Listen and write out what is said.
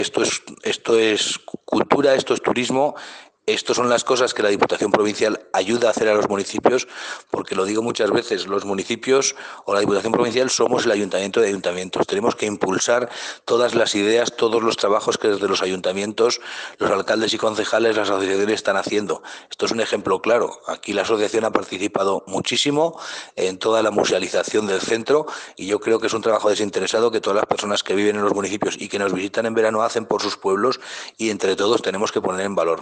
Esto es cultura, esto es turismo. Estas son las cosas que la Diputación Provincial ayuda a hacer a los municipios, porque lo digo muchas veces, los municipios o la Diputación Provincial somos el ayuntamiento de ayuntamientos. Tenemos que impulsar todas las ideas, todos los trabajos que desde los ayuntamientos, los alcaldes y concejales, las asociaciones están haciendo. Esto es un ejemplo claro. Aquí la asociación ha participado muchísimo en toda la musealización del centro y yo creo que es un trabajo desinteresado que todas las personas que viven en los municipios y que nos visitan en verano hacen por sus pueblos y entre todos tenemos que poner en valor.